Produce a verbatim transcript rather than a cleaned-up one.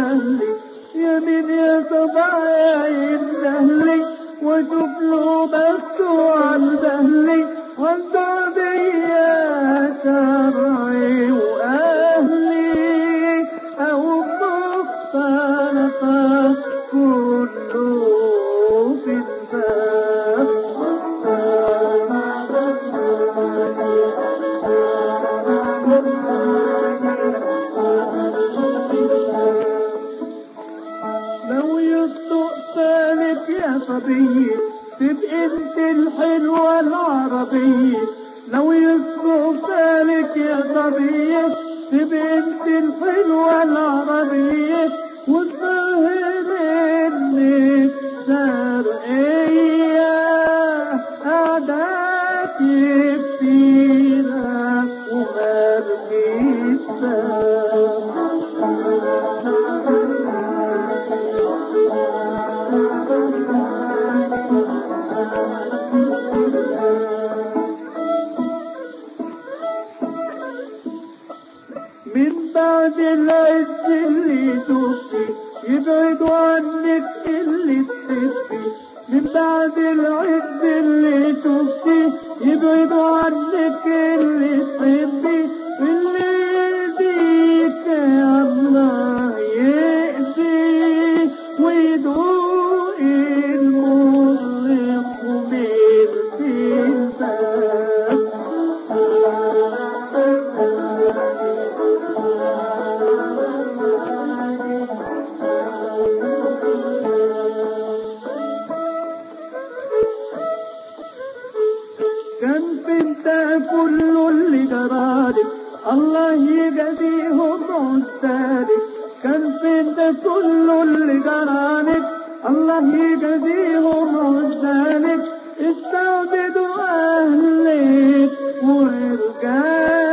يندهلي يمين يا صبا يندهلي واشوف له بخته عالبهلي وانت بيا شرعي واهلي او مختلفه كله في الباب. لو يصدق ثالث يا صبي تبقى انت الحلوة العربية، لو يصدق ثالث يا صبي تبقى انت الحلوة العربية وتفهم اني شرقية قعدت يكفينا وما بقيش من بعد العز اللي شفتي يبعدوا عنك اللي تحبي، من بعد العز اللي شفتي يبعدوا عنك اللي تحبي، اللي يهديك يا الله يأذي ويدوق المر ومن الباب. كان بنت كل اللي جرالك الله يجزيهم عسالك، كان بنت كل اللي جرالك الله يجزيهم عسالك، استعبدوا اهلك ورجالك